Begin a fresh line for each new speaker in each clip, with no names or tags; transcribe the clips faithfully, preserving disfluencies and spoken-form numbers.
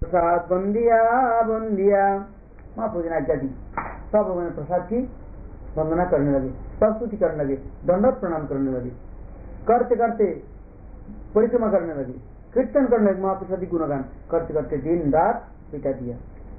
प्रसाद बंदिया बंदिया। महाप्रभु जी ने आज्ञा दी, सब भगवान प्रसाद की वंदना करने लगे, स्तुति करने लगे, दंडवत प्रणाम करने लगे, करते करते परिक्रमा करने लगे, कीर्तन करने लगे, महाप्रसादी गुणगान करते करते दिन रात बिता दिया।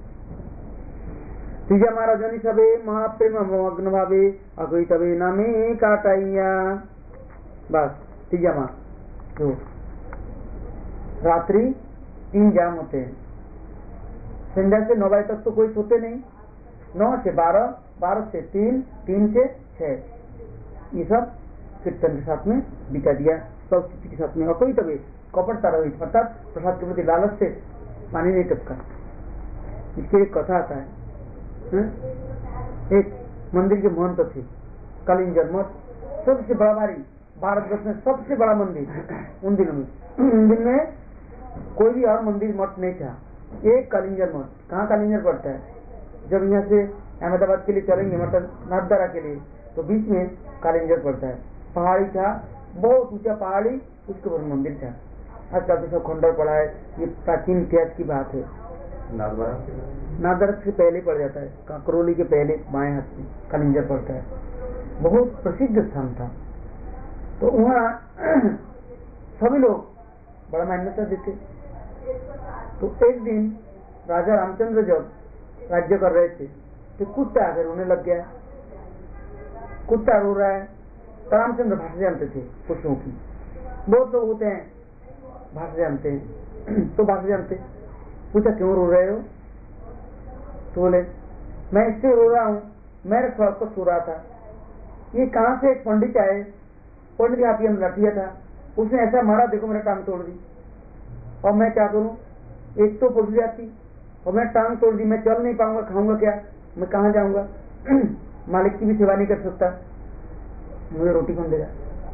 तीजा महाराजनी सबे महाप्रेम मग्न भावे अगई तबे नामे काटाइया। बस तीजा माह तो रात्रि तीन जाम होते हैं, संध्या से नौ बजे तक तो कोई सोते नहीं, नौ से बारह, बारह से तीन, तीन से छह, ये सब कीर्तन के साथ में बिता दिया, सब के साथ में। और कोई तभी कपटता रही, अर्थात प्रसाद के प्रति लालच से पानी नहीं टपका। इसके एक कथा आता है, है? एक मंदिर के महंत थे, कलिंजर मठ, सबसे बड़ा भारी भारतवर्ष में सबसे बड़ा मंदिर उन दिनों में। उन दिन में कोई भी और मंदिर मठ नहीं था, एक कलिंजर मठ। कहाँ कलिंजर पड़ता है? जब यहाँ से अहमदाबाद के लिए चलेंगे, मतलब नाथद्वारा के लिए, तो बीच में कलिंजर पड़ता है। पहाड़ी था, बहुत ऊंचा पहाड़ी, उसके ऊपर मंदिर था। आजकल तो सब खंडर पड़ा है, ये प्राचीन इतिहास की बात है। नाथद्वारा से पहले पड़ जाता है, काकरोली के पहले बाएं हाथ में कलिंजर पड़ता है, बहुत प्रसिद्ध स्थान था। तो वहाँ सभी लोग बड़ा मान्यता देते। तो एक दिन राजा रामचंद्र जब राज्य कर रहे थे, तो कुत्ता आकर रोने लग गया। कुत्ता रो रहा है, तो रामचंद्र भाषा जानते थे पशुओं की, बहुत लोग होते हैं भाषा जानते हैं, तो भाषा जानते। पूछा क्यों रो रहे हो? तो बोले मैं इससे रो रहा हूँ, मेरे स्वर्ग को सो रहा था, ये कहाँ से एक पंडित आए, पंडित के हाथ में लाठिया था, उसने ऐसा मारा, देखो मेरा टांग तोड़ दी। और मैं क्या करूं, एक तो पुलिस जाती और मैं टांग तोड़ दी, मैं चल नहीं पाऊंगा, खाऊंगा क्या, मैं कहाँ जाऊंगा, मालिक की भी सेवा नहीं कर सकता, मुझे रोटी कौन देगा।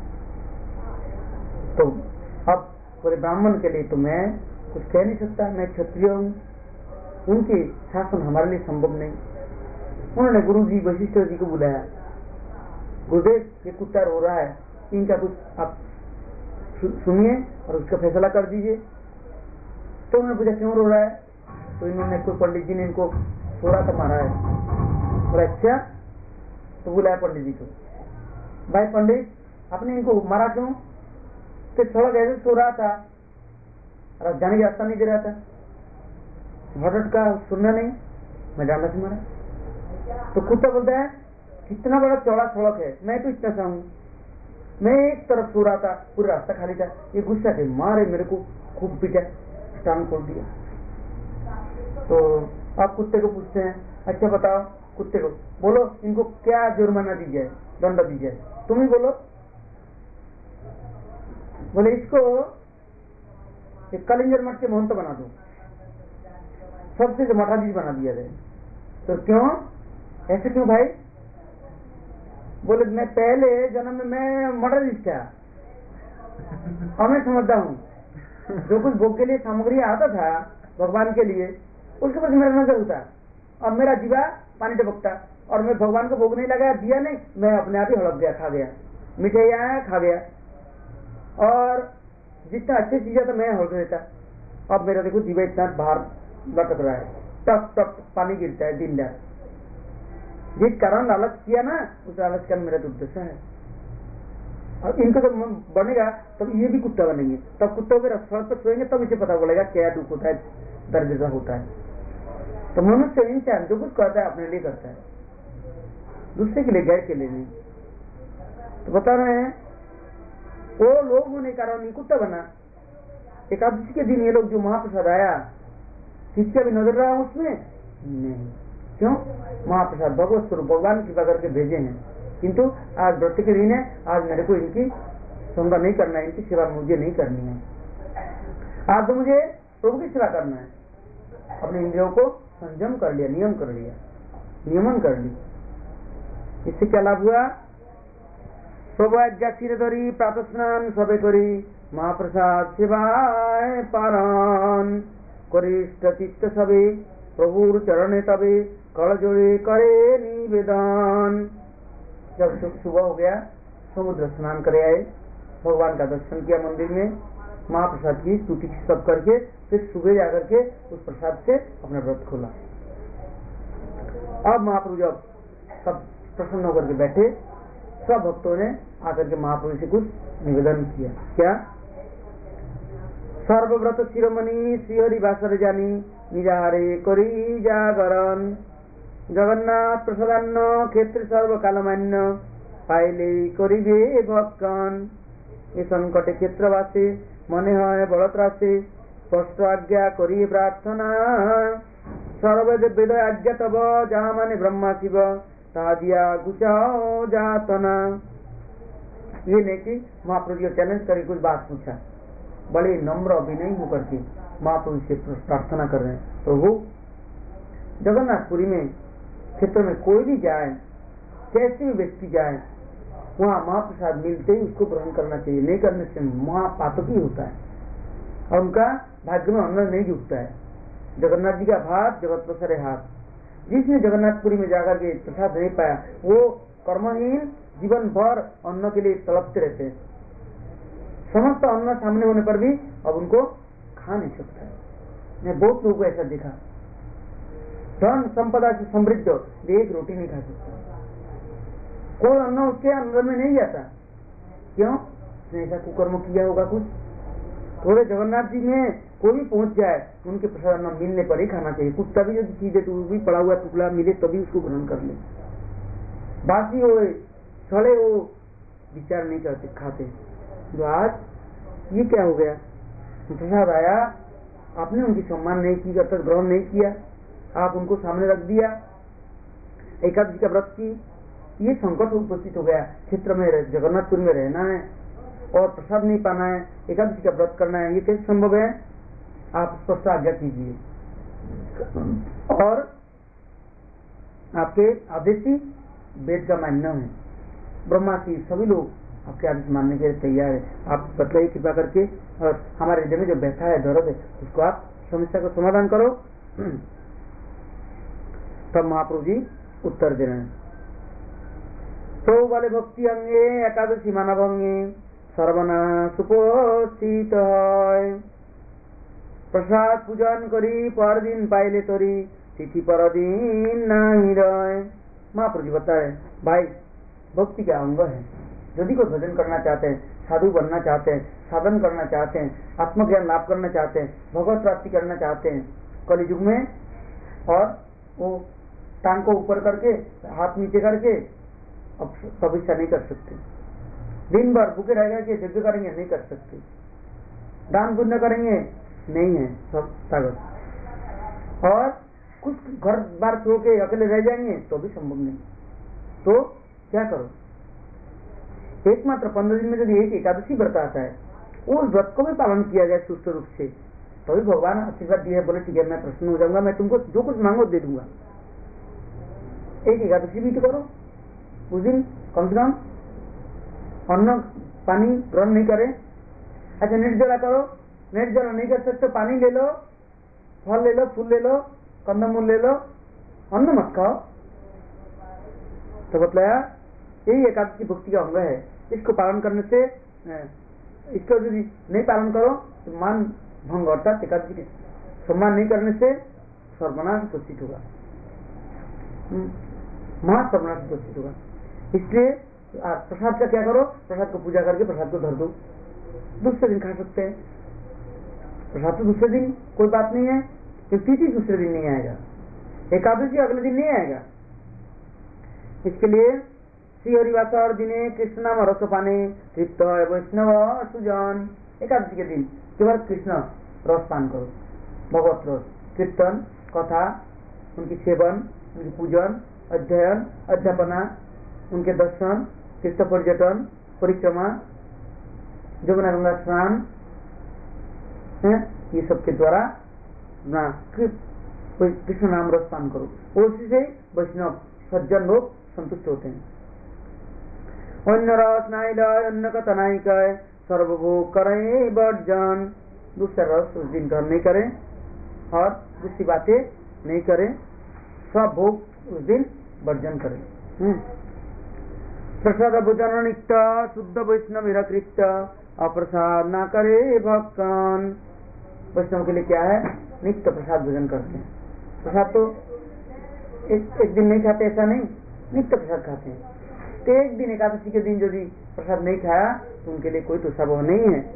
तो अब पूरे ब्राह्मण के लिए तो मैं कुछ कह नहीं सकता, मैं क्षत्रिय हूँ, उनके शासन हमारे लिए संभव नहीं। उन्होंने गुरु जी वशिष्ठ जी को बुलाया, गुरुदेव ये कुत्ता रो रहा है, इनका कुछ आप सुनिए और उसका फैसला कर दीजिए। तो उन्होंने पूछा क्यों रो रहा है? तो इन्होंने, कोई पंडित जी ने इनको थोड़ा सा मारा है। और अच्छा, तो बुलाया पंडित जी को, भाई पंडित आपने इनको मारा क्यों? तो थोड़ा ऐसे सो रहा था और जाने की रास्ता नहीं दे रहा था, भटक का सुनना नहीं, मैं जानना से मारा। तो कुत्ता बोलता है कितना बड़ा चौड़ा सड़क है, मैं तो इतना सा हूं, मैं एक तरफ सो रहा था, पूरा रास्ता खाली था, ये गुस्सा के मारे मेरे को खूब पीटा, टांग खोल दिया। तो आप कुत्ते को पूछते हैं, अच्छा बताओ कुत्ते को, बोलो इनको क्या जुर्माना दी जाए, दंड दी जाए, तुम ही बोलो। बोले इसको एक कलिंजर मठ के महंत बना दो, सबसे मठाधीश बना दिया जाए। तो क्यों ऐसे क्यों भाई? बोले मैं पहले जन्म में मैं मठाधीश था, और मैं समझता हूँ जो कुछ भोग के लिए सामग्री आता था भगवान के लिए, उसके पास मेरा नजर होता, और मेरा जीवा पानी टपकता, और मैं भगवान को भोग नहीं लगाया, दिया नहीं, मैं अपने आप ही हड़प गया, खा गया, मिठाई आया खा गया, और जितना अच्छी चीजें था मैं हड़प देता। अब मेरा देखो जीवा इतना बाहर लटक रहा है, टप टप पानी गिरता है दिन रात। जिस कारण लालच किया ना, उस लालच का मेरा दुर्दशा है। और इनको जब बनेगा तब ये भी कुत्ता बनेंगे, तब कुत्तों के रस्ते पर सोएंगे, तब इसे पता चलेगा क्या दुख होता है, दर्द सा होता है। तो मनुष्य इंसान जो कुछ करता है अपने लिए करता है, दूसरे के लिए गैर के लिए नहीं। तो बता रहे हैं वो लोग होने के कारण कुत्ता बना। एकादशी के दिन ये लोग जो महाप्रसाद आया, किसका भी नजर रहा उसमें नहीं, क्यों? महाप्रसाद भगवत स्वरूप भगवान कृपा करके भेजे हैं, किंतु आज व्रत के दिन है, आज मेरे को इनकी संगा नहीं करना है, इनकी सेवा मुझे नहीं करनी है, आज तो मुझे प्रभु की सेवा करना है। अपने इंद्रियों को संयम कर लिया, नियम कर लिया, नियमन कर ली। इससे क्या लाभ हुआ? प्रभु आज्ञा सिर धरी प्रातः स्नान सबे करी, महाप्रसाद सेवाए पारण करिष्ठ चित्त सबे, प्रभुर चरणे तबे कल जोड़े करे निवेदन। जब सुबह हो गया, समुद्र स्नान करे आए, भगवान का दर्शन किया मंदिर में, महाप्रसाद की स्तुति सब करके फिर सुबह जाकर के उस प्रसाद से अपना व्रत खोला। अब महाप्रभु जब सब प्रसन्न होकर के बैठे, सब भक्तों ने आकर के महाप्रभु से कुछ निवेदन किया। क्या? सर्वव्रत शिरोमणि श्रीहरि बासर जानी निजाहारे करी जागरण जगन्नाथ प्रसादान्न क्षेत्र सर्व कालमान्य पाइले करिबे भक्कन ये संकटे क्षेत्रवासे मने है बड़त्रासे स्पष्ट आज्ञा करिए प्रार्थना सर्ववेद वेद आज्ञा तब जहाँ माने ब्रह्मा शिव ता दिया गुचाओ जातना। ये नहीं कि महाप्रभु जी चैलेंज करके कुछ बात पूछा, बड़े नम्र विनयी होकर के महाप्रभु से प्रार्थना कर रहे हैं, प्रभु जगन्नाथपुरी में क्षेत्र में कोई भी जाए, कैसे भी व्यक्ति जाए, वहाँ महाप्रसाद मिलते ही उसको ग्रहण करना चाहिए, नहीं करने से महापातक ही होता है और उनका भाग्य में अन्न नहीं जुटता है। जगन्नाथ जी का भात जगत पसरे हाथ, जिसने जगन्नाथपुरी में जाकर के प्रसाद नहीं पाया वो कर्महीन जीवन भर अन्न के लिए तड़पते रहते हैं। समस्त अन्न सामने होने पर भी अब उनको खा नहीं सकता है। मैं बहुत लोगों को ऐसा देखा, धन संपदा से समृद्ध एक रोटी नहीं खा सकता, कोई अन्न उसके अंदर में नहीं जाता। क्यों? उसने ऐसा कुकर्म किया होगा कुछ। थोड़े जगन्नाथ जी में कोई भी पहुंच जाए, उनके प्रसाद अन्न मिलने पर ही खाना चाहिए। कुत्ता भी यदि चीजें तो भी पड़ा हुआ टुकड़ा मिले तभी उसको ग्रहण कर ले, बासी हो सड़े हो विचार नहीं करते, खाते। जो आज ये क्या हो गया, प्रसाद आया, आपने उनकी सम्मान नहीं की, जब तक ग्रहण नहीं किया, आप उनको सामने रख दिया, एकादशी का व्रत की, ये संकट उपस्थित हो गया। क्षेत्र में जगन्नाथपुर में रहना है और प्रसाद नहीं पाना है, एकादशी का व्रत करना है, ये कैसे संभव है? आप स्पष्ट आज्ञा कीजिए। और आपके आदेश ही वेद का मानना है, ब्रह्मा की सभी लोग आपके आदेश मानने के लिए तैयार है। आप बतलाइए कृपा करके, और हमारे हृदय में जो बैठा है दर्द है उसको आप समस्या का समाधान करो। तब महाप्रभु जी उत्तर दे रहे हैं, तो वाले भक्ति अंगे एकादशी मानव अंगे सर्वना सुपोषित है प्रसाद पूजन करी पर दिन पाइले तोरी तिथि पर दिन नहीं रहे। महाप्रभु जी बता रहे भाई भक्ति का अंग है। यदि कोई भजन करना चाहते हैं, साधु बनना चाहते हैं, साधन करना चाहते हैं, आत्मज्ञान लाभ करना चाहते हैं, भगवत प्राप्ति करना चाहते हैं कलियुग में, और वो टांग को ऊपर करके हाथ नीचे करके अब तपस्या नहीं कर सकते, दिन भर भूखे रह गए कि यज्ञ करेंगे नहीं कर सकते, दान पुण्य करेंगे नहीं है सब ताकत, और कुछ घर बार छोड़ के अकेले रह जाएंगे तो भी संभव नहीं। तो क्या करो, एकमात्र पंद्रह दिन में यदि एक एकादशी व्रत आता है, उस व्रत को भी पालन किया जाए सुष्ट रूप से, तभी तो भगवान आशीर्वाद दिए, बोले ठीक है मैं प्रसन्न हो जाऊंगा, मैं तुमको जो कुछ मांगो दे दूंगा। एक एकादशी भी तो करो, उस दिन कम से कम अन्न पानी ग्रहण नहीं करे। अच्छा निर्जला करो, निर्जला नहीं कर सकते पानी ले लो, फल ले लो, फूल ले लो, कंदमूल ले लो, अन्न मत खाओ। तो बतलाया यही एकादशी भक्ति का अंग है। इसको पालन करने से, इसको यदि नहीं पालन करो तो मान भंग, अर्थात एकादशी के सम्मान नहीं करने से सर्वनाश उपस्थित होगा, महा सर्वनाश उपस्थित होगा। इसलिए प्रसाद का क्या करो, प्रसाद को पूजा करके प्रसाद को धर दो, दूसरे दिन खा सकते हैं प्रसाद। तो दूसरे दिन कोई बात नहीं है, क्योंकि तिथि दूसरे दिन नहीं आएगा, एकादशी अगले दिन नहीं आएगा। इसके लिए श्री हरिवास और दिने कृष्ण नाम रस पाने तृप्त वैष्णव सुजन, एकादशी के दिन केवल कृष्ण रस पान करो, भगवत रस, कीर्तन कथा, उनकी सेवन, उनकी पूजन, अध्ययन, अध्यापना, उनके दर्शन, तीर्थ पर्यटन, परिक्रमा, जमुना गंगा स्नान, ये सब के द्वारा कृष्ण नाम रस पान करो, उसी से वैष्णव सज्जन लोग संतुष्ट होते हैं। अन्य रस नाई लय अन्न का तनाई कहे सर्वभोग करें वर्जन, दूसरा रस उस दिन ग्रहण नहीं करें और दूसरी बातें नहीं करें, सब भोग उस दिन वर्जन करें। प्रसाद भोजन नित्य शुद्ध वैष्णव निराकृत अप्रसाद ना करे भक्तन। वैष्णव के लिए क्या है? नित्य प्रसाद भोजन करते हैं। प्रसाद तो एक, एक दिन नहीं खाते ऐसा नहीं, नित्य प्रसाद खाते हैं। तो एक दिन एकादशी के दिन यदि प्रसाद नहीं खाया तो उनके लिए कोई तो सबब नहीं है।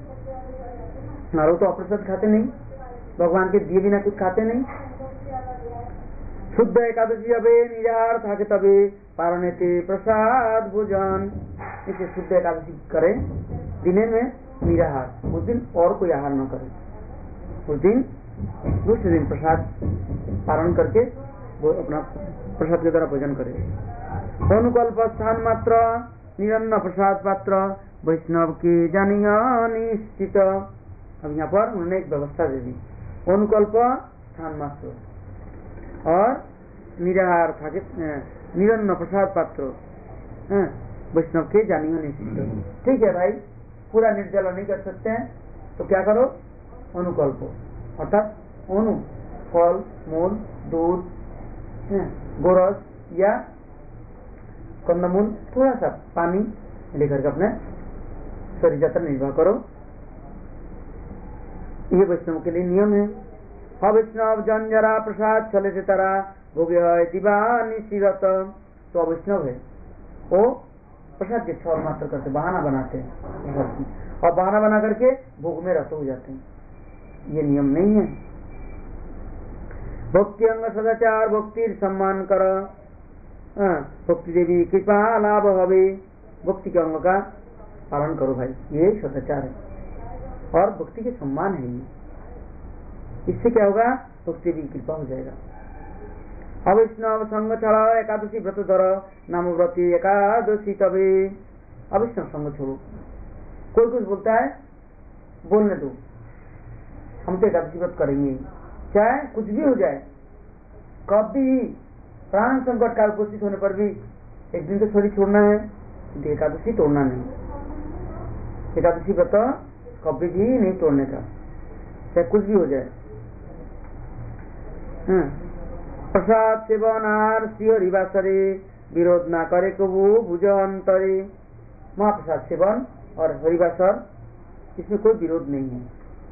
तो अप्रसाद खाते नहीं, भगवान के दिए बिना कुछ खाते नहीं। शुद्ध एकादशी अबे निराहार था तबे पारने ते प्रसाद भोजन। इसे शुद्ध एकादशी करें दिने में निराहार, उस दिन और कोई आहार न करें, उस दिन दूसरे दिन प्रसाद पारण करके वो अपना प्रसाद के द्वारा भोजन करे। अनुकल्प स्थान मात्र निरन्न प्रसाद पात्र वैष्णव के जानिया निश्चित। अब यहाँ पर उन्होंने एक व्यवस्था दे दी, अनुकल्प स्थान मात्र और निराहार था निरन्न प्रसाद पात्र वैष्णव के जानिया निश्चित। ठीक है भाई, पूरा निर्जला नहीं कर सकते हैं तो क्या करो? अनुकल्प, अर्थात अनु फल मूल दूध गोरस या कंदमूल थोड़ा सा पानी लेकर के अपने शरीर यात्रा निर्वाह करो। ये वैष्णव के लिए नियम है। अवैष्णव जन जरा प्रसाद चले से तारा भोगे है दिवा निशिरत। तो अवैष्णव है वो प्रसाद के छल मात्र करते बहाना बनाते हैं और बहाना बना करके भोग में रत हो जाते हैं। ये नियम नहीं है। भक्ति अंग सदाचार भक्ति सम्मान कर, भक्ति देवी कृपा लाभ हवे। भक्ति के अंग का पालन करो भाई, ये सदाचार है और भक्ति के सम्मान है ये। इससे क्या होगा? भक्ति देवी कृपा हो जाएगा। अवैष्णव संग छड़ा एकादशी व्रत धर नाम व्रती एकादशी तबे। अवैष्णव संग छोड़ो। कोई कुछ बोलता है बोलने दो, हम तो एकादशी व्रत करेंगे, चाहे कुछ भी हो जाए, कभी प्राण संकट काल उपस्थित होने पर भी एक दिन तो शरीर छोड़ना है, एकादशी तोड़ना नहीं। एकादशी व्रत कभी भी नहीं तोड़ने का, चाहे कुछ भी हो जाए। प्रसाद सेवन आर सिंह रिवासरे विरोध ना करे कबू भुज अंतरे। महाप्रसाद सेवन और हरिवासर इसमें कोई विरोध नहीं है।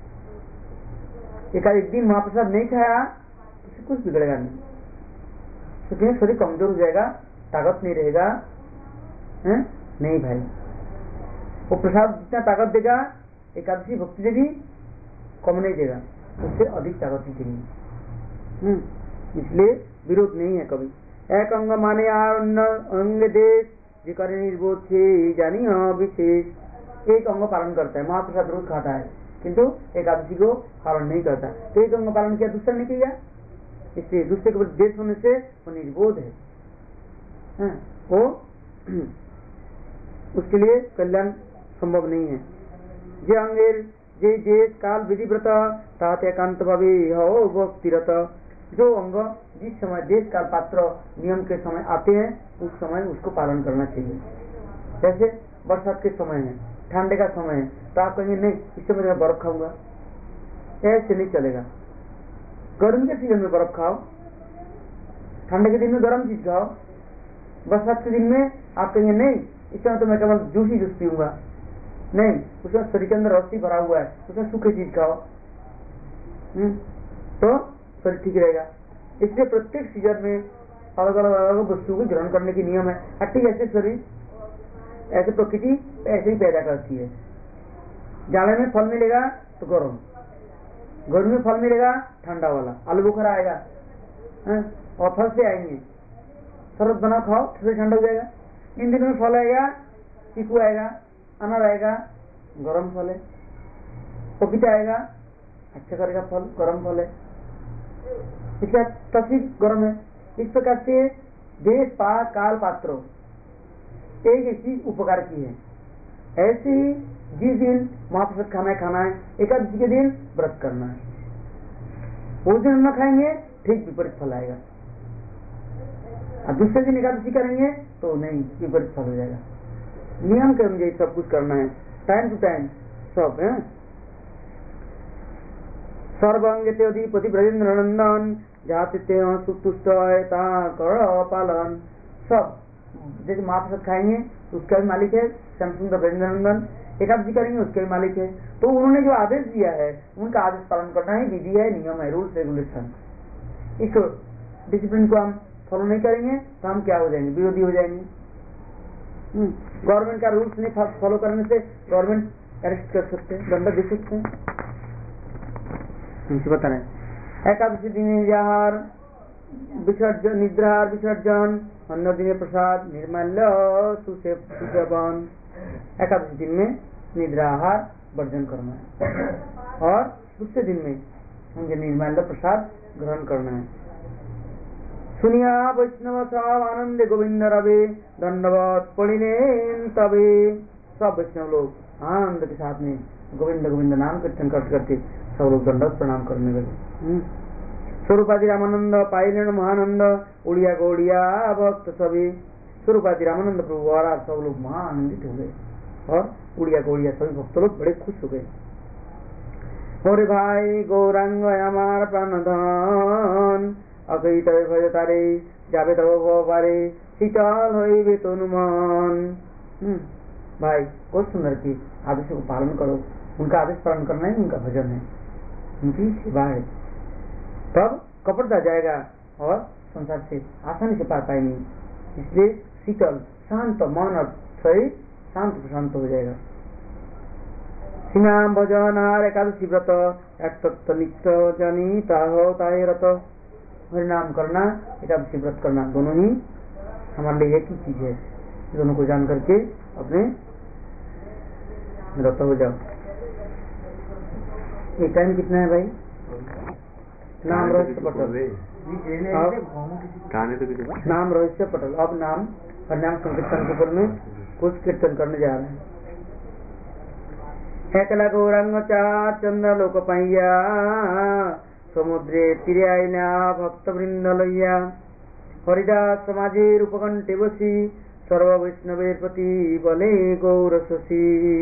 एक एक दिन महाप्रसाद नहीं खाया तो कुछ बिगड़ेगा नहीं, तो शरीर कमजोर हो जाएगा, ताकत नहीं रहेगा है? नहीं भाई, वो प्रसाद जितना ताकत देगा एकादशी भक्ति देगी कम नहीं देगा, उससे अधिक ताकत देगी। इसलिए विरोध नहीं है कभी। एक अंग माने अंग देश जिकर निर्बोध छे जानी हाँ विशेष। एक अंग पालन करता है, महाप्रसाद रोज खाता है किंतु एकादशी को पालन नहीं करता, तो एक अंग पालन किया दूसरा नहीं किया, इसलिए दूसरे के प्रति देश होने से वो निर्बोध है, है? वो उसके लिए कल्याण संभव नहीं है। जे अंगेर जे देश काल विधिव्रत तात एकांत भावी हो भक्तिरत। जो अंग जिस समय देश काल पात्र नियम के समय आते हैं उस समय उसको पालन करना चाहिए। जैसे बरसात के समय है, ठंडे का समय है, तो आप कहेंगे नहीं इस समय मैं बर्फ खाऊंगा, ऐसे नहीं चलेगा। गर्मी के सीजन में बर्फ खाओ, ठंडे के दिन में गर्म चीज खाओ। बरसात के दिन में आप कहेंगे नहीं इस समय तो मैं केवल जूस ही जूस पीऊंगा, नहीं, उसमें शरीर के अंदर रस्सी भरा हुआ है, उसमें सूखे चीज खाओ, तो शरीर ठीक रहेगा। इसलिए प्रत्येक सीजन में अलग अलग अलग वस्तुओं को ग्रहण करने की नियम है। ठीक ऐसे शरीर ऐसे प्रकृति ऐसे ही पैदा करती है। जाड़े में फल मिलेगा तो गर्म, गर्मी में फल मिलेगा ठंडा वाला, आलू बुखारा आएगा है? और फल से आएंगे, शरबत बनाओ खाओ फिर ठंडा हो जाएगा। इन दिनों में फल आएगा, चीकू आएगा, अनार आएगा, गर्म फल है। पपीता आएगा, अच्छा करेगा फल, गर्म फल है, इसका तस्वीर गर्म है। इस प्रकार से देश पा काल पात्रों एक एक चीज उपकार की है। ऐसे ही जिस दिन महाप्रसाद खाना है खाना है, एकादशी के दिन व्रत करना है, उस दिन हम न खाएंगे ठीक विपरीत फल आएगा, और दूसरे दिन एकादशी करेंगे तो नहीं विपरीत फल हो जाएगा। नियम के अनुसार सब कुछ करना है, टाइम टू टाइम सब है। सर्वांग अधिपति ब्रजेंद्र नंदन जाते सुतुष्ट कर पालन। सब जैसे महाप्रसाद खाएंगे तो उसका भी मालिक है श्याम सुंदर ब्रजेंद्र नंदन, एकादशी करेंगे उसके भी मालिक है। तो उन्होंने जो आदेश दिया है उनका आदेश पालन करना है, विधि है, नियम है, रूल्स रेगुलेशन। इस डिसिप्लिन को हम फॉलो नहीं करेंगे तो हम क्या हो जाएंगे, विरोधी हो जाएंगे। गवर्नमेंट का रूल्स नहीं फॉलो करने से गवर्नमेंट अरेस्ट कर सकते हैं, दंड दे सकते हैं। बता रहे एकादशी दिन निराहार विसर्जन, निद्राहार विसर्जन, अन्य दिन प्रसाद निर्माल्य सुसेवन। एकादशी दिन में निद्राहार वर्जन करना है और दूसरे दिन में उनके निर्माल्य प्रसाद ग्रहण करना है। सुनिया वैष्णव सब आनंद गोविंद रवे दंडवत पड़िने तबे। सब वैष्णव लोग आनंद के साथ में गोविंद गोविंद नाम कीर्तन करते करते सब लोग दंडवत प्रणाम करने लगे। स्वरूपादि रामानंद पाइलेन महानंद उड़िया गौड़िया भक्त सभी। स्वरूपादि रामानंद प्रभु और आप सब लोग महाआनंदित हो गए और उड़िया गौड़िया सभी भक्त लोग बड़े खुश हो गए। और भाई गौरांग हमार प्राणधन अकैत भज तारे जावे तब पारे शीतल हो तनुमान। भाई बहुत सुंदर की आदेश को पालन करो, उनका आदेश पालन करना ही उनका भजन है, उनकी सेवा है, तब कपड़ता जाएगा और संसार से आसानी से पार पाएंगे। इसलिए शीतल शांत मन और शरीर शांत प्रशांत हो जाएगा। सिंगाम भजन आर एकादशी व्रत एक नित्य जनी ताहो ताहे रत। हरिनाम करना एकादशी व्रत करना दोनों ही हमारे लिए एक ही चीज है। दोनों को जान करके अपने व्रत हो जाओ। ये टाइम कितना है भाई? नाम रहस्य पटल, नाम रहस्य पटल। अब नाम हरिनाम संकीर्तन के ऊपर में कुछ कीर्तन करने जा रहे हैं। एकला गौरांग चा चंद्र लोक पाइया समुद्रे तीरे आईना भक्त वृंद लैया। हरिदास समाजे रूपकंठे बसी सर्व वैष्णवे पति बले गौर शशि।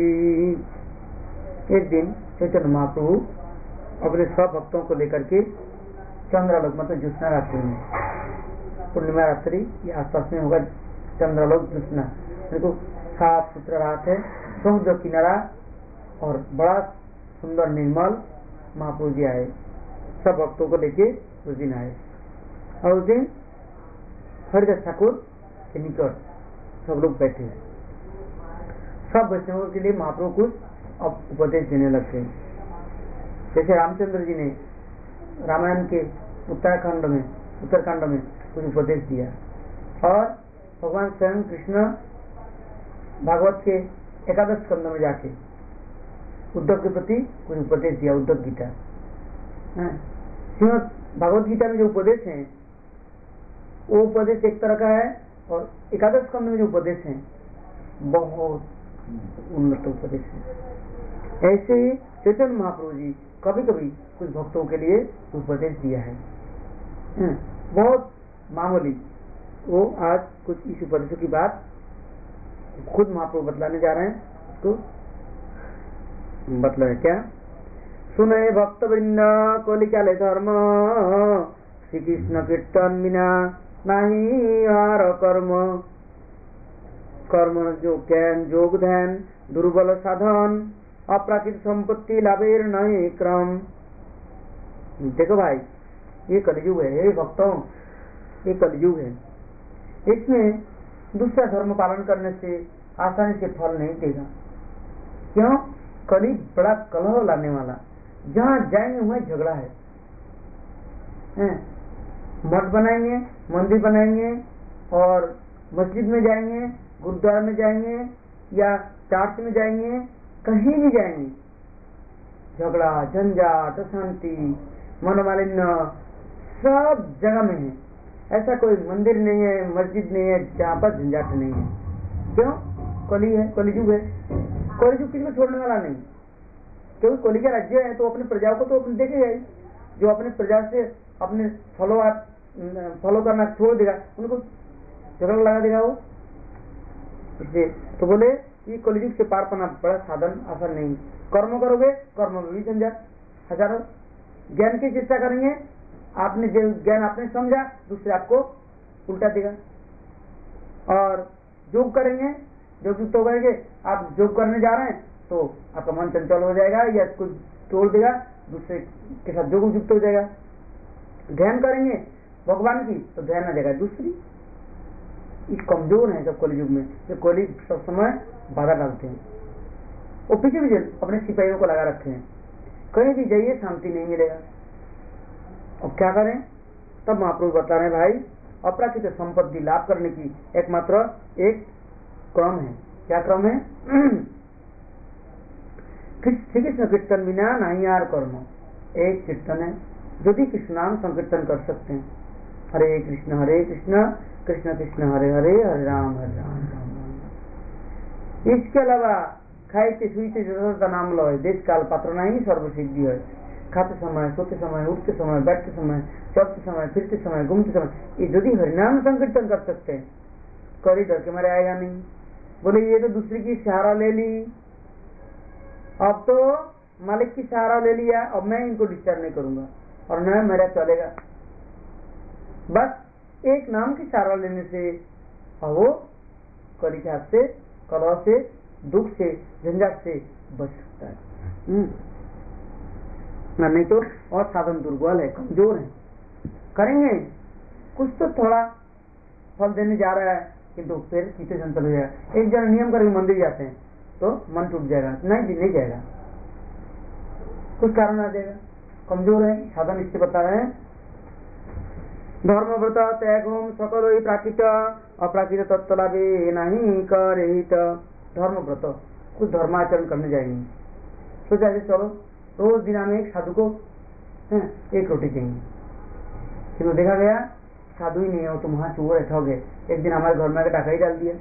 एक दिन चैतन्य महाप्रभु अपने सब भक्तों को लेकर के चंद्रालोक मतलब ज्योत्सना रात्रि में, पूर्णिमा रात्रि ये आसपास में होगा चंद्रालोक ज्योत्सना, देखो साफ सुथरा रात है, समुद्र किनारा और बड़ा सुंदर निर्मल महाप्रभु जी आए, सब भक्तों को लेके उस दिन आए। और उस दिन हरिदास ठाकुर के निकट सब लोग बैठे, सब वैष्णवों के लिए महाप्रभु कुछ अब उपदेश देने लगते हैं। जैसे रामचंद्र जी ने रामायण के उत्तराखंड में उत्तरकांड में कुछ उपदेश दिया, और भगवान स्वयं कृष्ण भागवत के एकादश स्कंद में जाके उद्धव के प्रति कुछ उपदेश दिया, उद्धव गीता। श्रीमद् भागवत गीता में जो उपदेश हैं वो उपदेश एक तरह का है, और एकादश स्कंद में जो उपदेश हैं बहुत उन्नत उपदेश है। ऐसे ही चैतन्य महाप्रभु जी कभी कभी कुछ भक्तों के लिए उपदेश दिया है, बहुत मामूली। वो आज कुछ इस उपदेशों की बात खुद महाप्रभु बतलाने जा रहे हैं, उसको बतला है क्या? सुने भक्त वृंद कलिकाले धर्म श्री कृष्ण कीर्तन बिना नहीं हार कर्म। कर्म जो ज्ञान योग ध्यान दुर्बल साधन अप्राकृत संपत्ति लाभेर नहीं क्रम। देखो भाई ये कलयुग है, हे भक्तों ये कलयुग है, इसमें दूसरा धर्म पालन करने से आसानी से फल नहीं देगा। क्यों? कली बड़ा कलह लाने वाला, जहाँ जाएंगे वहाँ झगड़ा है, है? मठ बनाएंगे, मंदिर बनाएंगे और मस्जिद में जाएंगे, गुरुद्वारा में जाएंगे या चर्च में जाएंगे, कहीं भी जाएंगे झगड़ा झंझाट अशांति मनोमालिन्य सब जगह में है। ऐसा कोई मंदिर नहीं है, मस्जिद नहीं है जहाँ पर झंझाट नहीं है। क्यों? कली है, कलियुग है। कलियुग किसी को छोड़ने वाला नहीं, क्योंकि कली का राज्य है तो अपनी प्रजाओं को तो अपने देखेगा ही। जो अपने प्रजा से अपने फॉलो फॉलो करना छोड़ देगा उनको झगड़ा लगा देगा वो। इसलिए तो बोले ये कलियुग से पार पाना बड़ा साधन आसान नहीं। कर्म करोगे, कर्म में भी झंझट हजारों। ज्ञान की चेष्टा करेंगे, आपने जो ज्ञान आपने समझा दूसरे आपको उल्टा देगा। और योग करेंगे, जो युक्त होकर आप योग करने जा रहे हैं तो आपका मन चंचल हो जाएगा या कुछ तोड़ देगा, दूसरे के साथ जो युक्त हो जाएगा। ध्यान करेंगे भगवान की तो ध्यान आ जाएगा। दूसरी ये कमजोर है सब कलयुग में, जो कलयुग सब समय बाधा डालते हैं, वो पीछे पीछे अपने सिपाहियों को लगा रखे हैं, कहीं भी जाइए शांति नहीं मिलेगा। अब क्या करें? तब महाप्रभु बता रहे हैं भाई अपराकृत संपत्ति लाभ करने की एकमात्र एक क्रम है। क्या क्रम है? श्री कृष्ण कीर्तन बिना नहीं यार कर्म। एक कीर्तन है, यदि कृष्ण नाम संकीर्तन कर सकते हैं, हरे कृष्ण हरे कृष्ण कृष्ण कृष्ण हरे हरे हरे राम हरे राम राम राम। इसके अलावा खाते सुईते का नाम लो, देश काल पात्र नहीं सर्वसिद्धि है। खाते समय, सोते समय, उठते समय, बैठते समय, चलते समय, फिरते समय, घूमते समय, ये यदि हरिनाम संकीर्तन कर सकते हैं, करी डर के मारे आएगा नहीं। बोले ये तो दूसरे की सहारा ले ली, अब तो मालिक की सहारा ले लिया, अब मैं इनको डिस्टर्ब नहीं करूंगा और न मेरा चलेगा। बस एक नाम की सहारा लेने से वो कली के हाथ से, कलह से, दुख से, झंझट से बच सकता है। नहीं तो और साधन दुर्बल है, कमजोर है। करेंगे कुछ तो थोड़ा फल देने जा रहा है, किंतु फिर पीछे चंचल हो जाएगा। एक जन नियम करके मंदिर जाते हैं तो मन टूट जाएगा, नहीं जी नहीं जाएगा, कुछ कारण आ जाएगा, कमजोर है। साधन इससे बता रहे हैं धर्म व्रत त्याग होम सकल ही प्राकृत अप्राकृत तत्व लाभे नहीं करहित। धर्म व्रत कुछ धर्माचरण करने जाएंगे, सोचा तो चलो रोज दिना में एक साधु को है, एक रोटी देंगे, किंतु देखा गया साधु ही नहीं हो, तुम वहां चोर है, ठग है। एक दिन हमारे घर में आकर टाका ही डाल दिया।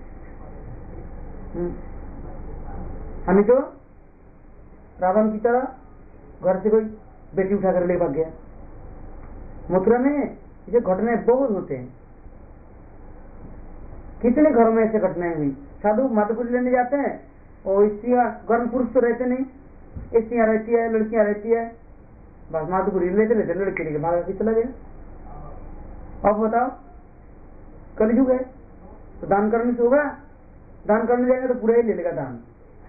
हमें तो रावण की तरह घर से कोई बेटी उठा कर ले भाग गया। मथुरा में ये घटनाएं बहुत होते हैं, कितने घरों में ऐसे घटनाएं हुई। साधु मातापुरी लेने जाते हैं और स्त्रियां, गर्म पुरुष तो रहते नहीं, स्त्रियां रहती है, लड़कियां रहती है, बस मातापुरी लेते लेते लड़के लेके भागा के चला गया। अब बताओ कलयुग है तो दान करने से होगा? दान करने जाएगा तो पूरा ही ले लेगा दान,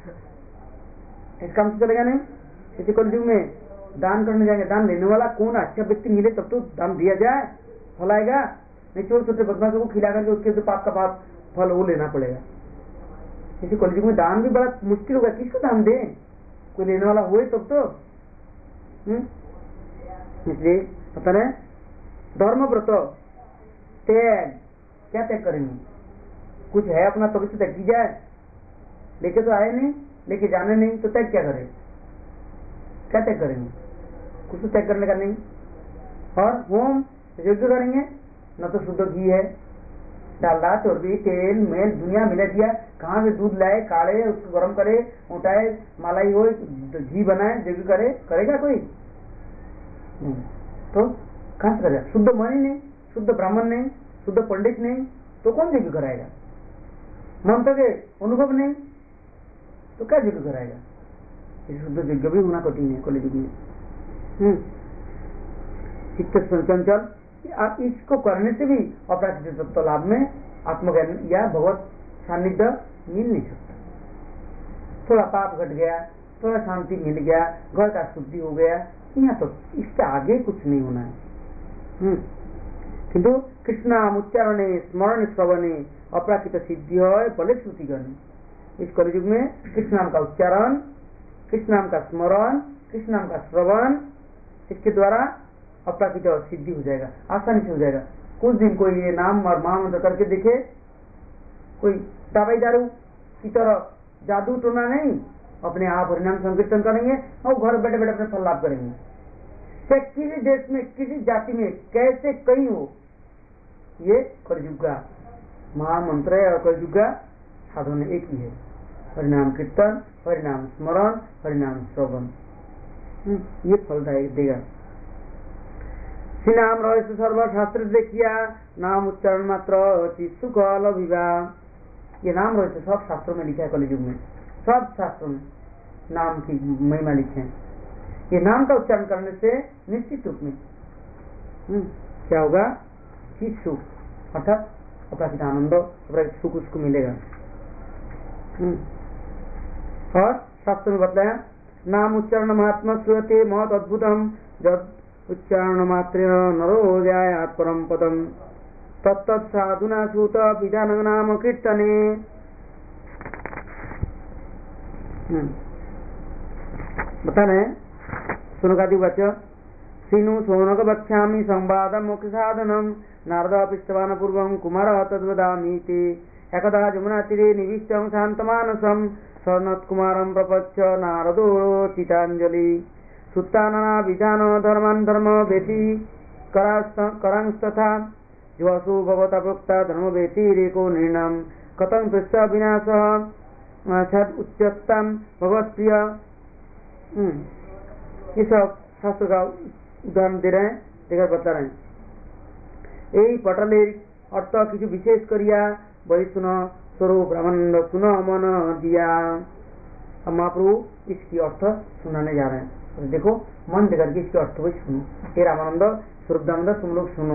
इस काम से चलेगा नहीं। इसी कलयुग में दान करने जाएंगे, दान लेने वाला कौन अच्छा व्यक्ति मिले तब तो दान दिया जाए, फल आएगा। नहीं छोटे छोटे बदमाशों को खिला करके उसके तो पाप का पाप फल वो लेना पड़ेगा। इसी कलयुग में दान भी बड़ा मुश्किल होगा, किसको दान दे? कोई लेने वाला हुए तब तो। इसलिए पता है धर्म व्रत त्याग, क्या त्याग करेंगे? कुछ है अपना तभी तो त्याग की जाए, लेके तो आए नहीं, लेके जाने नहीं तो त्याग क्या करें? क्या त्याग करेंगे? कुछ तो त्याग करने का नहीं। और होम यज्ञ करेंगे, न तो शुद्ध घी है, डालडा, चोरबी, तेल, मेल दुनिया मिला दिया, कहाँ से दूध लाए, काढ़े, उसको गर्म करे, उठाए, मलाई हो, घी बनाए, यज्ञ करे, करेगा कोई? नहीं। तो कहाँ से करेगा? शुद्ध मन ही नहीं, शुद्ध ब्राह्मण नहीं, शुद्ध पंडित नहीं, तो कौन यज्ञ कराएगा? मंत्र के अनुभव नहीं तो क्या यज्ञ कराएगा? शुद्ध यज्ञ भी होना कठिन है कलयुग में। चित्त चंचल, आप इसको करने से भी अपराकृत तत्व लाभ में आत्मज्ञान या भगवत सानिध्य मिल नहीं सकता। थोड़ा पाप घट गया, थोड़ा शांति मिल गया, घर का शुद्धि हो गया, यहाँ तो इससे आगे कुछ नहीं होना है। किंतु कृष्ण उच्चारणे स्मरण श्रवणे अपराकृत सिद्धि है बले श्रुति करने। इस कलयुग में कृष्ण नाम का उच्चारण, कृष्ण नाम का स्मरण, कृष्ण नाम का श्रवण, इसके द्वारा अपराकृत सिद्धि हो जाएगा, आसानी से हो जाएगा। कुछ दिन कोई ये नाम और महामंत्र करके देखे, कोई दवाई दारू की तरह जादू टोना नहीं, अपने आप हरिनाम संकीर्तन करेंगे और घर बैठे बैठे अपने फल लाभ करेंगे। चाहे किसी देश में, किसी जाति में, कैसे कहीं हो, ये कलयुग का महामंत्र है और कलयुग का साधन एक ही है, हरिनाम कीर्तन, हरिनाम स्मरण, हरिनाम श्रवण, ये फल देगा। श्री नाम रहस्य सर्वशास्त्र देखिया नाम उच्चारण मात्र सुख विवाह। ये नाम रहस्य सब शास्त्रों में लिखा है, कलयुग में सब शास्त्रों में नाम की महिमा लिखे हैं। ये नाम का उच्चारण करने से निश्चित रूप में क्या होगा? चित सुख, अर्थात अपराकृत आनंद, अपराकृत सुख उसको मिलेगा। और शास्त्र में बताया नाम उच्चारण महात्मा श्रूयते महत अद्भुतम जब उच्चारण मात्रेण नरो जायात् परम पदम तत्तत् साधुना श्रुत विधान नाम कीर्तने। बता रहे सुनकादि वाच सीनु सोनक वक्ष्यामि संवादं मोक्ष साधनम नारद पृष्ठवान पूर्वं कुमारः तद्वदामि ते एकदा जमुनातीरे निविष्टं शान्तमानसं सनत्कुमारं प्रपच्छ नारदो चिताञ्जलि सुत्तानना विधान धर्मान् धर्म वेति करांस्तथा जीवसु भगवता प्रोक्ता धर्म व्यतिरेको निर्णयम् कथं पृष्ठ विनाशः छद उच्चतां भगवत्प्रिय। ये सब शास्त्र का उदाहरण दे रहे हैं, देखकर बता रहे हैं। এই পটলের অর্থ কিছু বিশেষ করিয়া বলি শুন स्वरूप ब्रह्मानंद सुनो मन दिया। अब महाप्रभु इसकी अर्थ सुनाने जा रहे हैं, तो देखो मन देकर के इसके अर्थ को सुनो। हे रामानंद स्वरूप दामोदर तुम लोग सुनो।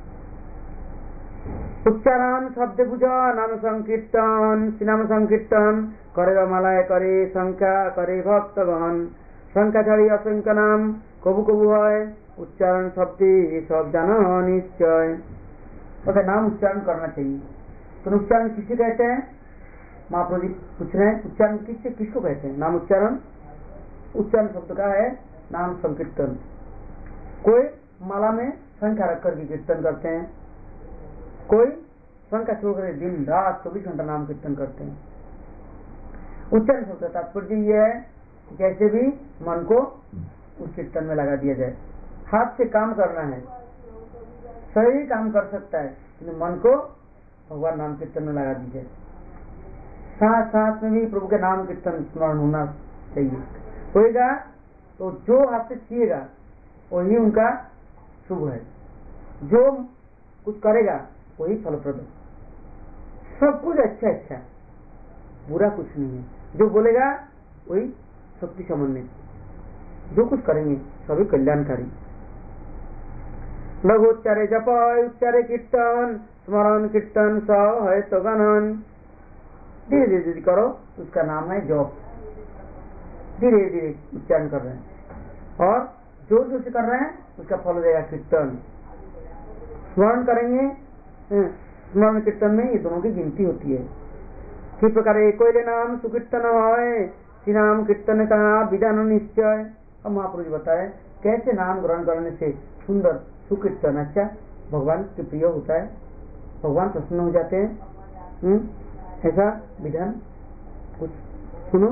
उच्चारण शब्द पूजा नाम संकीर्तन नाम संकीर्तन करे मालाय करे संख्या करे भक्तगण संख्या छाड़ी असंख्य नाम कबू कबू है उच्चारण शब्द ये सब जानो निश्चय। तो नाम उच्चारण करना चाहिए। तो उच्चारण किसे कहते हैं? महाप्रभु जी पूछ रहे हैं उच्चारण किससे किसको कहते हैं? नाम उच्चारण उच्चारण शब्द का है नाम संकीर्तन। कोई माला में संख्या रख करके कीर्तन करते हैं, कोई संख्या छोड़कर दिन रात चौबीस घंटा नाम कीर्तन करते हैं। उच्चारण शब्द का तात्पर्य यह है जैसे भी मन को उस कीर्तन में लगा दिया जाए। हाथ से काम करना है, शरीर काम कर सकता है, लेकिन मन को भगवान नाम कीर्तन में लगा दीजिए। सांस सांस में भी प्रभु के नाम कीर्तन स्मरण होना चाहिए। होएगा तो जो हाथ से छीएगा वही उनका शुभ है, जो कुछ करेगा वही फलप्रद। सब कुछ अच्छा अच्छा, बुरा कुछ नहीं है। जो बोलेगा वही शक्ति समन्वित, जो कुछ करेंगे सभी कल्याणकारी। लघु उच्चारे जप उच्चारे कीर्तन स्मरण कीर्तन स है तो गणन। धीरे धीरे धीरे करो, उसका नाम है जप। धीरे धीरे उच्चारण कर रहे हैं और जोर जोर से कर रहे हैं, उसका फल देगा कीर्तन। स्मरण करेंगे, स्मरण कीर्तन में ये दोनों की गिनती होती है। किस प्रकार कोयले नाम सुकीर्तन है नाम कीर्तन का विधान निश्चय। अब महाप्रभु जी बताए कैसे नाम ग्रहण करने से सुंदर सुकीर्तन अच्छा भगवान के प्रिय होता है, भगवान प्रसन्न हो जाते हैं। हुँ? ऐसा विधान कुछ सुनो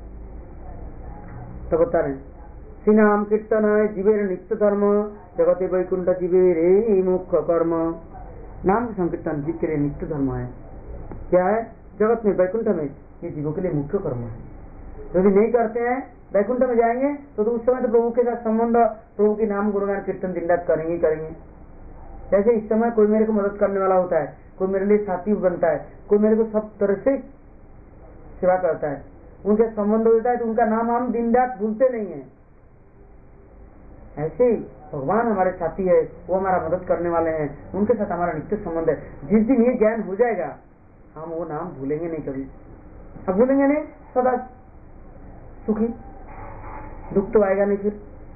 तो बता रहे श्री नाम कीर्तन है जीवेर नित्य धर्म जगते वैकुंठ जीवेर मुख्य कर्म। नाम संकीर्तन जीव के लिए नित्य धर्म है। क्या है? जगत में वैकुंठ में ये जीवों के लिए मुख्य कर्म है। यदि नहीं करते हैं वैकुंठ में जाएंगे तो, तो उस समय तो प्रभु के साथ संबंध, प्रभु के नाम गुणगान कीर्तन दिन रात करेंगे करेंगे। जैसे इस समय कोई मेरे को मदद करने वाला होता है, कोई मेरे लिए साथी बनता है, कोई मेरे को सब तरह से सेवा करता है, उनके संबंध होता है तो उनका नाम हम दिन रात भूलते नहीं है। ऐसे ही भगवान हमारे साथी है, वो हमारा मदद करने वाले हैं, उनके साथ हमारा नित्य संबंध है। जिस दिन ये ज्ञान हो जाएगा हम वो नाम भूलेंगे नहीं कभी। अब भूलेंगे नहीं, सदा सुखी, दुख तो आएगा नहीं फिर।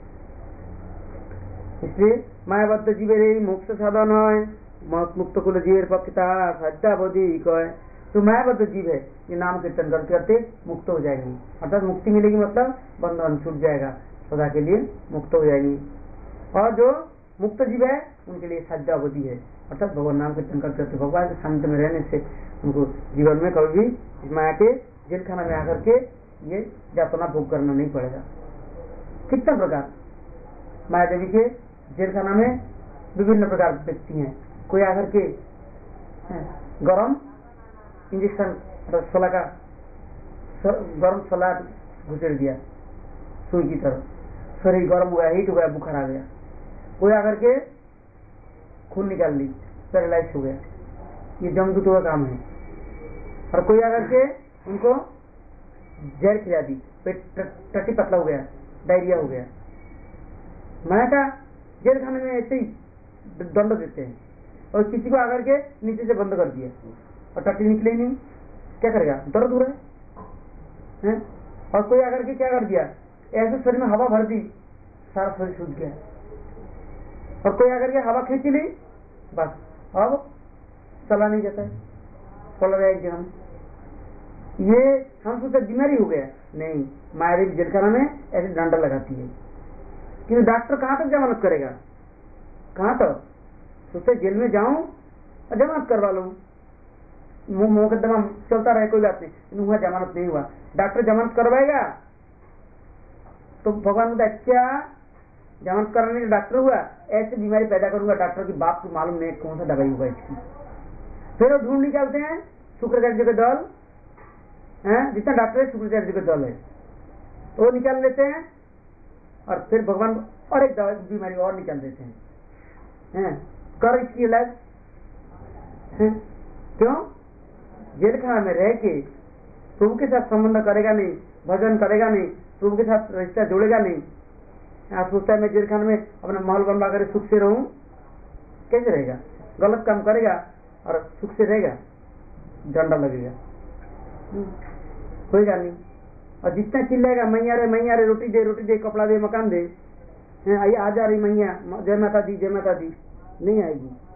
इसलिए मायाबद्ध जीवेर मोक्ष साधन है मुक्त कुल जीवेर पक्षता सत्यावधि कहे। तो मायाबद्ध जीव है ये नाम कीर्तन करते करते मुक्त हो जाएंगे, अर्थात मुक्ति मिलेगी, मतलब बंधन छूट जाएगा, सदा के लिए मुक्त हो जाएंगी। और जो मुक्त जीव है उनके लिए साध्यावधि है, अर्थात भगवान नाम कीर्तन करते करते भगवान के शांत में रहने से उनको जीवन में कभी भी इस माया के जेल खाना में आकर के ये यातना भोग करना नहीं पड़ेगा। कितना प्रकार माया देवी के जेल खाना में विभिन्न प्रकार के व्यक्ति हैं। कोई आकर के गरम इंजेक्शन सला का गरम सला घुसेड़ दिया सुई की तरह, शरीर गर्म हो गया, हीट हो गया, बुखार आ गया। कोई आकर के खून निकाल ली, पैरालाइज हो गया, ये जमदूतों का काम है। और कोई आकर के उनको जहर खिला दी, पेट टट्टी पतला हो गया, डायरिया हो गया। माया का जेल खाने में ऐसे ही दंड देते हैं। और किसी को आकर के नीचे से बंद कर दिया और टट्टी निकले नहीं, क्या करेगा? दर्द हो रहा है, और कोई आकर के क्या कर दिया, ऐसे शरीर में हवा भर दी, सारा शरीर सूख गया। और कोई आकर के हवा खींच ली, बस अब चला नहीं जाता है, पड़ गया एकदम। ये हम सोचते बीमारी हो गया, नहीं, मायरे जेलखाना में ऐसे डंडा लगाती है। क्योंकि डॉक्टर कहाँ तक जमानत करेगा, कहाँ तक? सोचते जेल में जाऊं और जमानत करवा लूं, मुकदमा चलता रहे, कोई बात नहीं, हुआ जमानत नहीं हुआ, डॉक्टर जमानत करवाएगा तो भगवान बोलता क्या जमानत कराने का डॉक्टर हुआ, ऐसी बीमारी पैदा करूंगा डॉक्टर की बाप को मालूम नहीं कौन सा दवाई होगा इसकी। फिर वो ढूंढ निकालते हैं शुक्राचार्य के दल, है जितना डॉक्टर है शुक्राचार्य के दल है, तो वो निकाल लेते हैं और फिर भगवान और एक दवाई बीमारी और निकाल देते हैं, हैं कर इसकी इलाज। क्यों? जेल खाना में रह के प्रभु के साथ संबंध करेगा नहीं, भजन करेगा नहीं, प्रभु के साथ रिश्ता जोड़ेगा नहीं। आप सोचता है मैं जेल खाने में अपना महल बनवा कर सुख से रहूं, कैसे रहेगा? गलत काम करेगा और सुख से रहेगा, डंडा लगेगा, होएगा नहीं। और जितना चिल्लाएगा मैया रे मैया रे, रोटी दे रोटी दे, कपड़ा दे, मकान दे, आ जा रही मैया, जय माता दी जय माता दी, नहीं आएगी।